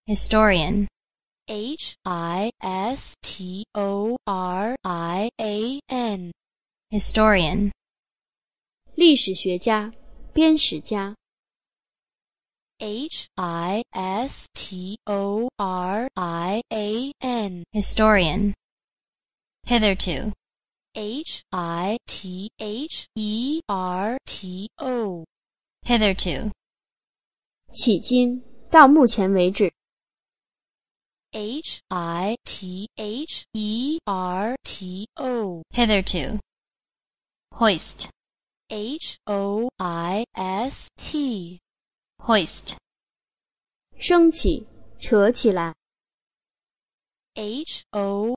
Historian. Historian. Historian. 历史学家、编史家。 Historian. Historian. Hitherto. Hitherto. Hitherto. 迄今，到目前为止。 Hitherto. Hitherto. Hoist. Hoist. Hoist. 升起，扯起来。 Hoist.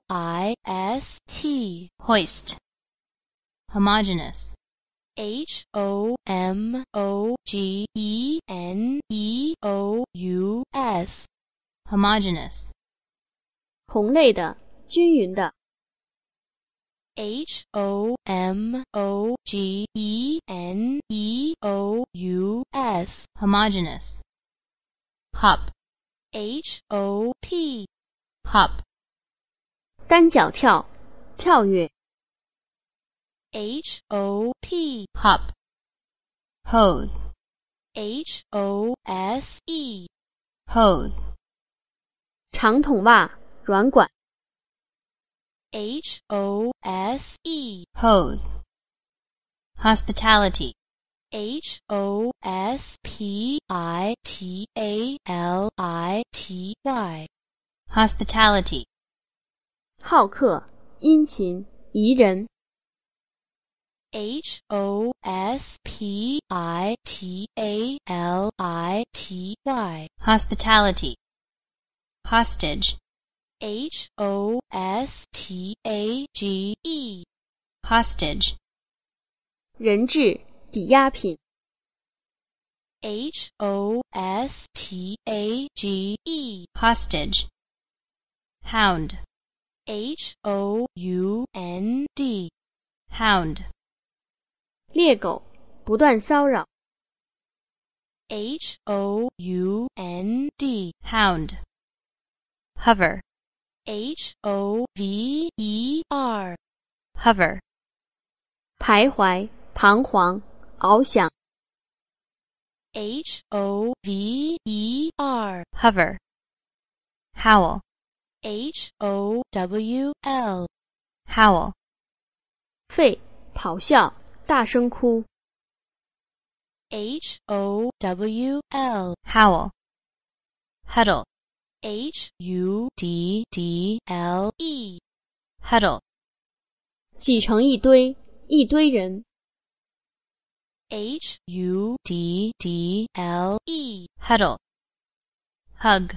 Hoist. Homogeneous. Homogeneous. Homogeneous. 同类的，均匀的。 Homogeneous. Homogeneous. Hop. Hop. Hop. 单脚跳，跳跃。 Hop. Hop. Hose. Hose. Hose. 长筒袜，软管。 Hose. Hose. Hospitality. Hospitality. Hospitality. 好客，殷勤，宜人。 Hospitality. Hospitality. Hostage. Hostage. Hostage. 人质，抵押品。 Hostage. Hostage. Hound. Hound. Hound. 猎狗，不断骚扰。 Hound. Hound. Hover. Hover. Hover. 徘徊，彷徨，翱翔。 Hover. Hover. Howl. Howl. Howl. 吠，咆哮，大声哭。 Howl. Howl. Huddle. Huddle. Huddle. 挤成一堆，一堆人。 Huddle. Huddle. Hug.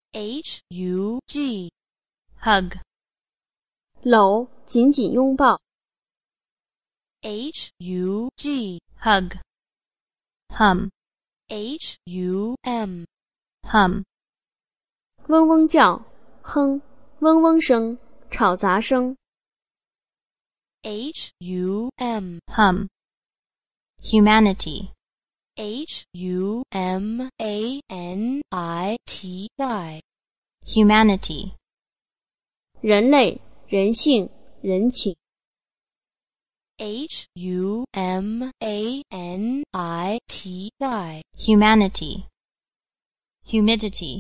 Hug. Hug. 搂，紧紧拥抱。 Hug. Hug. Hum. Hum. 嗡嗡叫，哼，嗡嗡声，吵杂声。 Hum. Humanity. Humanity. 人类，人性，人情。 Humanity. Humidity.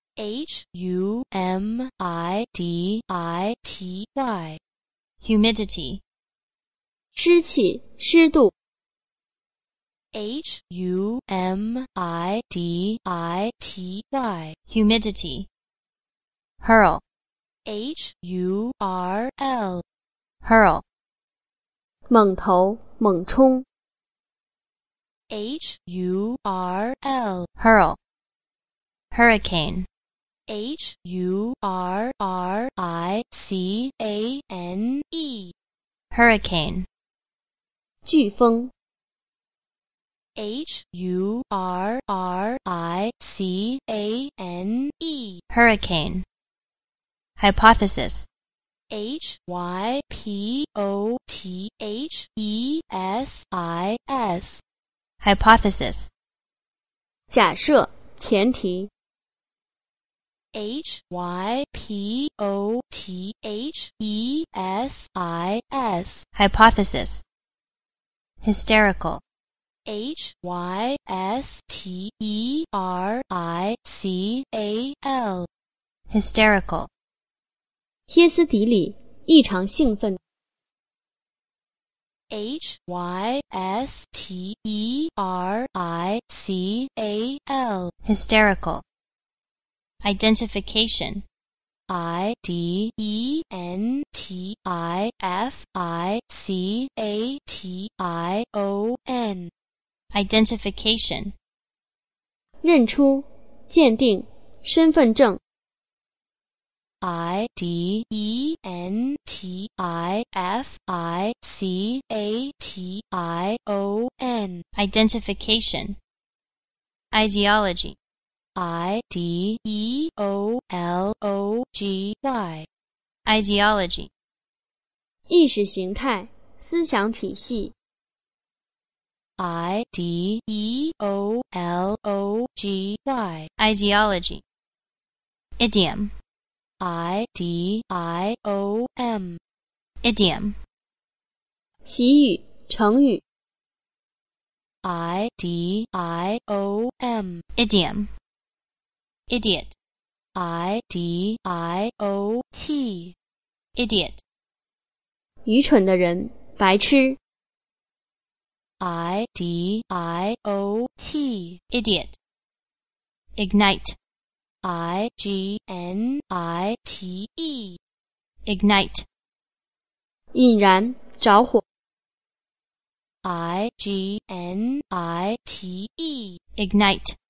Humidity. 湿气，湿度。 Humidity. Hurl. Hurl. 猛投，猛冲。 Hurl. Hurricane. Hurricane. 飓风。 Hurricane. Hypothesis. Hypothesis. 假设，前提。 hypothesis, hypothesis, hysterical, hystericial, hysterical, 歇斯底里，异常兴奋。 hystericial, hysterical, identification, identification, identification, 认出、鉴定、身份证。 identification, identification, ideology, ideology, ideology, 意识形态、思想体系。 ideology, ideology, idiom, idiom, idiom, 习语、成语。 idiom, idiom, idiot, idiot, idiot, 愚蠢的人，白痴。 idiot, idiot, ignite, ignite, ignite, 引燃、着火。 ignite, ignite,